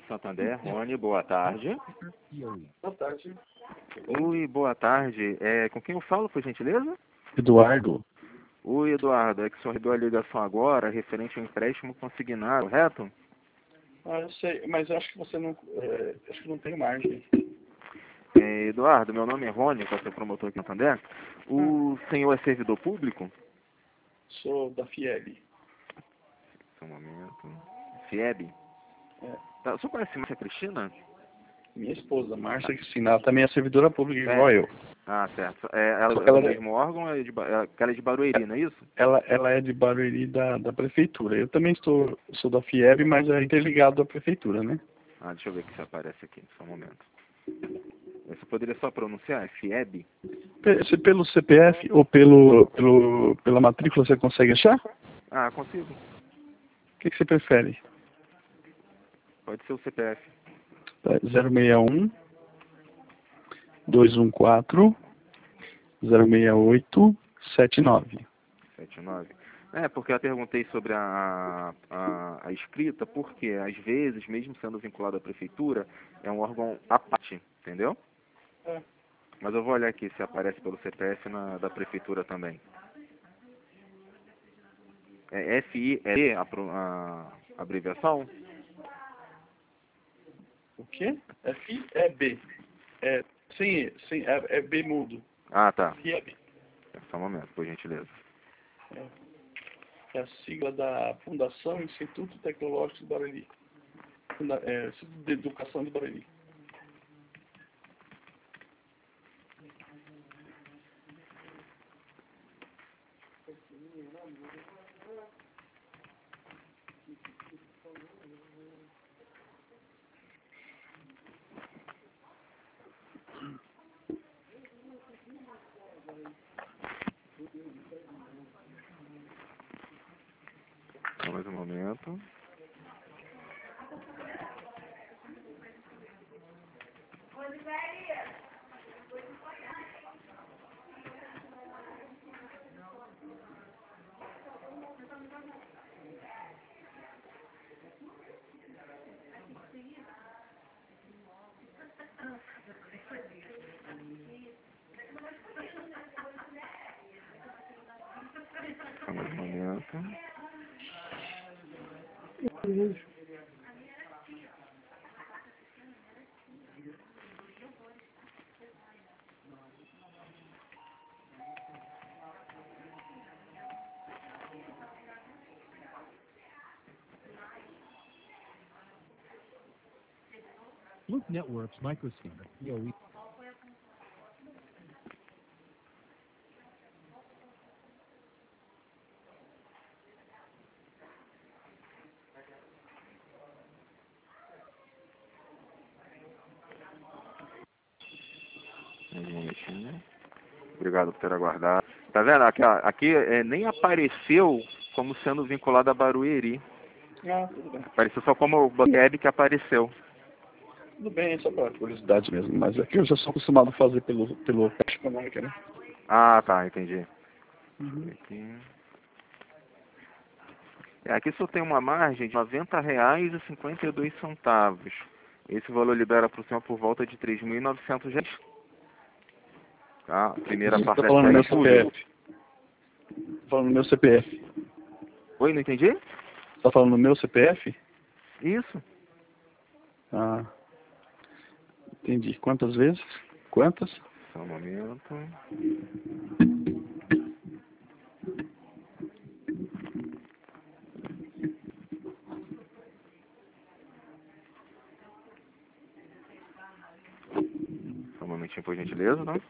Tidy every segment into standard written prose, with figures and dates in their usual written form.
Santander. Rony, boa tarde. Boa tarde. Oi, boa tarde. Com quem eu falo, por gentileza? Eduardo. Oi, Eduardo. É que o senhor deu a ligação agora, referente ao empréstimo consignado, correto? Ah, eu sei, mas eu acho que você não... acho que não tem margem. Eduardo, meu nome é Rony, eu sou promotor aqui em Santander. O senhor é servidor público? Sou da FIEB. Só um momento. FIEB? É. Tá, o senhor conhece Márcia Cristina? Minha esposa, Márcia Cristina, ela também é servidora pública, igual eu. Ah, certo. Ela Só é que do ela, mesmo órgão, ela é de Barueri, não é isso? ela é de Barueri da prefeitura. Eu também sou da FIEB, mas é interligado à prefeitura, né? Ah, deixa eu ver se aparece aqui, só um momento. Você poderia só pronunciar? É FIEB? Se pelo CPF ou pela matrícula você consegue achar? Ah, consigo. O que você prefere? Pode ser o CPF. 061 214 068 79. 79. Porque eu perguntei sobre a escrita, porque às vezes, mesmo sendo vinculado à prefeitura, é um órgão à parte, entendeu? É. Mas eu vou olhar aqui se aparece pelo CPF da prefeitura também. É FIEB a abreviação? O quê? FIEB. É B mudo. Ah, tá. FIEB. Só um momento, por gentileza. É a sigla da Fundação Instituto Tecnológico de Barueri. Instituto de Educação de Barueri. Só mais um momento. Só mais um momento. Loop Networks Microscanner, PoE. Um momentinho. Obrigado por ter aguardado. Tá vendo? Aqui nem apareceu como sendo vinculado a Barueri. Ah, tudo bem. Apareceu só como o FIEB que apareceu. Tudo bem, é só para curiosidade mesmo. Mas aqui eu já sou acostumado a fazer pelo Caixa Econômica, né? Ah, tá, entendi. Uhum. Aqui só tem uma margem de R$ 90,52. Esse valor libera para o senhor por volta de R$ 3.900. Tá? A primeira Você está parcela falando no meu é julho. CPF. Falando no meu CPF. Oi, não entendi? Está falando no meu CPF? Isso. Ah, entendi. Quantas vezes? Quantas? Só um momento. Só um momentinho, por gentileza, tá?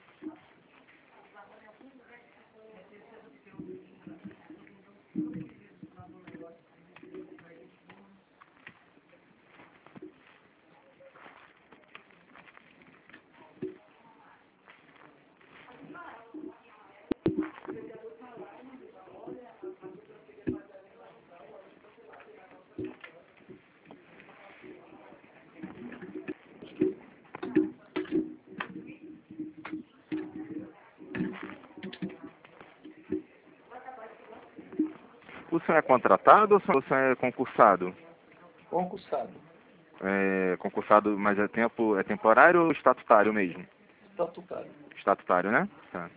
O senhor é contratado ou o senhor é concursado? Concursado. concursado, mas é temporário ou estatutário mesmo? Estatutário. Estatutário, né? Tá.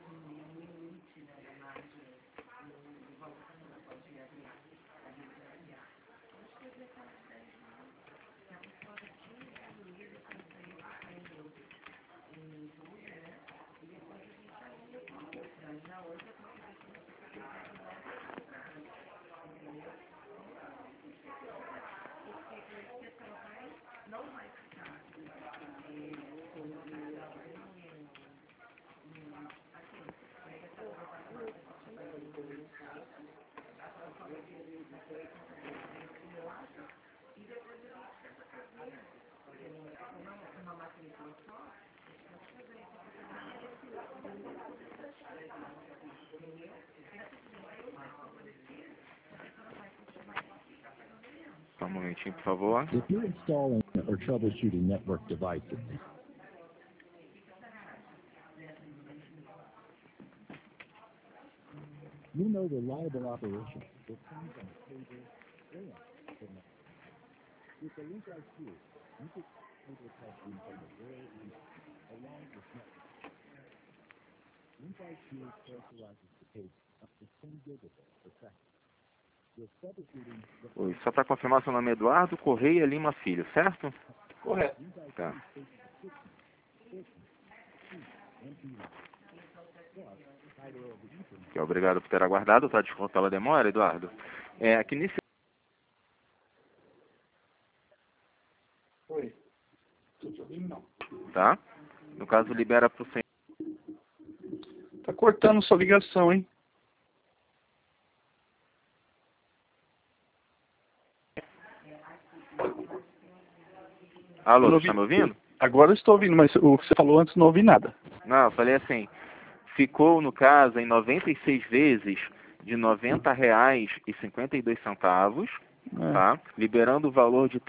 Só um momentinho, por favor. If you're installing or troubleshooting network devices, you know reliable operation depends on cable and the network. With the Link IQ, you can cable testing from the very beginning, along with network. Link IQ characterizes the cable up to 10 gigabits per second. With troubleshooting the Oi, só para confirmar, seu nome é Eduardo Correia Lima Filho, certo? Correto. Tá. Obrigado por ter aguardado, tá? Desculpa pela demora, Eduardo. Aqui nesse... Oi. Tô te ouvindo, não. Tá? No caso, libera pro senhor. Tá cortando sua ligação, hein? Alô, Eu não você tá ouvi- me ouvindo? Agora eu estou ouvindo, mas o que você falou antes não ouvi nada. Não, eu falei assim, ficou no caso em 96 vezes de R$ 90,52, tá? Liberando o valor de R$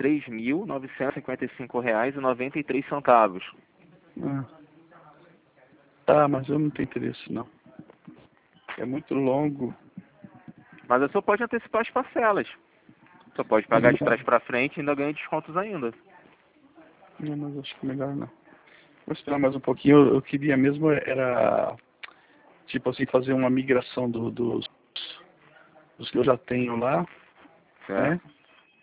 3.955,93. Ah. Tá, mas eu não tenho interesse, não. É muito longo. Mas você só pode antecipar as parcelas. Você pode pagar de trás para frente e ainda ganha descontos ainda. Não, mas acho que melhor não. Vou esperar mais um pouquinho. Eu queria mesmo era, tipo assim, fazer uma migração dos que eu já tenho lá, né? Certo?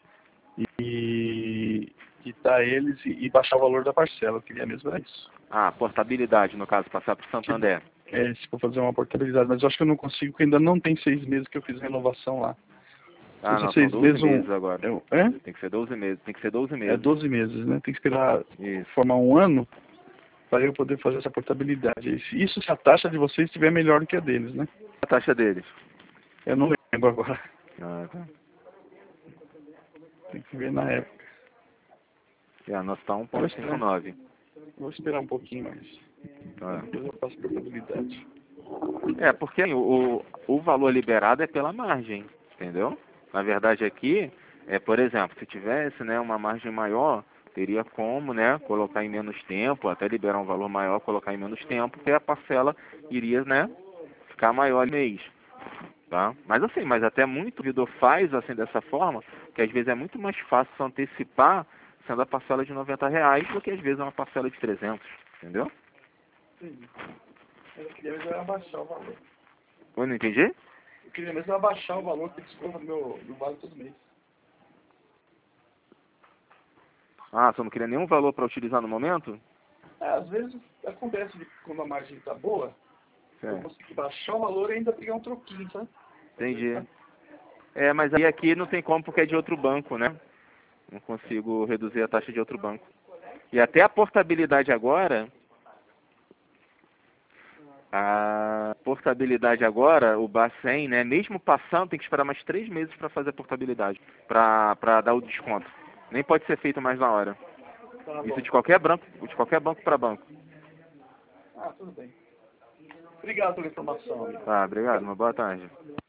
E quitar eles e baixar o valor da parcela. Eu queria mesmo era isso. Ah, portabilidade, no caso, passar para o Santander. Se for fazer uma portabilidade, mas eu acho que eu não consigo, porque ainda não tem 6 meses que eu fiz renovação lá. Ah, Se não, vocês são 12 mesmo- meses agora. É? Tem que ser 12 meses. Tem que ser 12 É meses. 12 meses, né? Tem que esperar Isso. formar um ano para eu poder fazer essa portabilidade. Isso se a taxa de vocês estiver melhor do que a deles, né? A taxa deles. Eu não lembro agora. Ah, tá. Tem que ver na época. A nossa tá 1,59. Vou esperar um pouquinho mais. Tá. Depois eu faço portabilidade. Porque o valor liberado é pela margem, entendeu? Na verdade aqui, por exemplo, se tivesse, né, uma margem maior, teria como, né, colocar em menos tempo, até liberar um valor maior, colocar em menos tempo, porque a parcela iria, né, ficar maior no mês, tá? Mas assim, mas até muito vidor faz assim dessa forma, que às vezes é muito mais fácil se antecipar sendo a parcela de R$ 90 do que às vezes uma parcela de 300, entendeu? Entendi. Eu queria mesmo abaixar o valor. Eu não entendi? Eu queria mesmo abaixar o valor que desconta no meu vale todo mês. Ah, você não queria nenhum valor para utilizar no momento? Às vezes acontece de quando a margem está boa, eu É, consigo baixar o valor e ainda pegar um troquinho, sabe? entendi. Mas aí aqui não tem como porque é de outro banco, né? Não consigo reduzir a taxa de outro banco. E até a portabilidade agora, o Bacen, né? Mesmo passando, tem que esperar mais 3 meses para fazer a portabilidade, para dar o desconto. Nem pode ser feito mais na hora. Tá Isso bom. de qualquer banco para banco. Tudo bem. Obrigado pela informação, amigo. Tá, obrigado. Uma boa tarde.